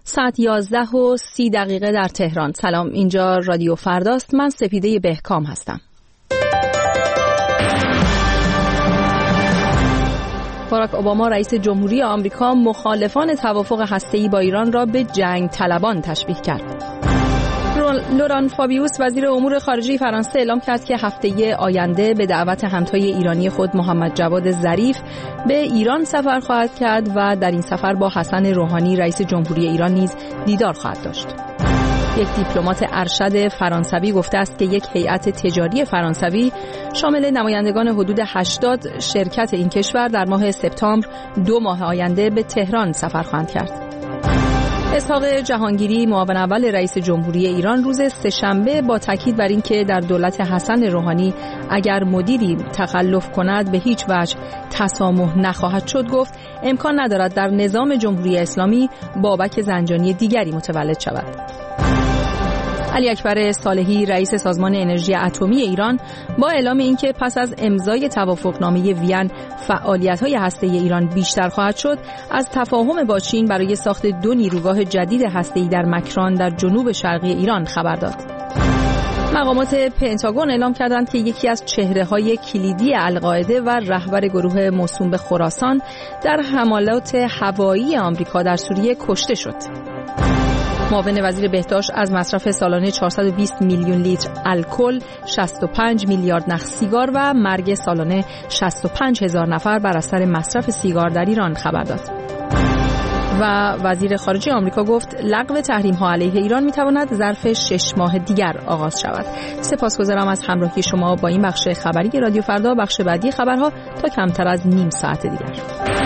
ساعت 11:30 در تهران. سلام، اینجا رادیو فرداست. من سپیده بهکام هستم. باراک اوباما رئیس جمهوری آمریکا مخالفان توافق هسته‌ای با ایران را به جنگ طلبان تشبیه کرد. لوران فابیوس وزیر امور خارجه فرانسه اعلام کرد که هفته آینده به دعوت همتای ایرانی خود محمد جواد ظریف به ایران سفر خواهد کرد و در این سفر با حسن روحانی رئیس جمهوری ایران نیز دیدار خواهد داشت. یک دیپلمات ارشد فرانسوی گفته است که یک هیئت تجاری فرانسوی شامل نمایندگان حدود 80 شرکت این کشور در ماه سپتامبر 2 ماه آینده به تهران سفر خواهند کرد. اسحاق جهانگیری معاون اول رئیس جمهوری ایران روز سه‌شنبه با تاکید بر اینکه در دولت حسن روحانی اگر مدیری تخلف کند به هیچ وجه تسامح نخواهد شد گفت امکان ندارد در نظام جمهوری اسلامی بابک زنجانی دیگری متولد شود. علی اکبر صالحی رئیس سازمان انرژی اتمی ایران با اعلام اینکه پس از امضای توافقنامه وین فعالیت‌های هسته‌ای ایران بیشتر خواهد شد، از تفاهم با چین برای ساخت 2 نیروگاه جدید هسته‌ای در مکران در جنوب شرقی ایران خبر داد. مقامات پنتاگون اعلام کردند که یکی از چهره‌های کلیدی القاعده و رهبر گروه موسوم به خراسان در حملات هوایی آمریکا در سوریه کشته شد. معاون وزیر بهداشت از مصرف سالانه 420 میلیون لیتر الکل، 65 میلیارد نخ سیگار و مرگ سالانه 65,000 نفر بر اثر مصرف سیگار در ایران خبر داد. و وزیر خارجه آمریکا گفت لغو تحریم‌ها علیه ایران می‌تواند ظرف 6 ماه دیگر آغاز شود. سپاسگزارم از همراهی شما با این بخش خبری رادیو فردا. بخش بعدی خبرها تا کمتر از نیم ساعت دیگر.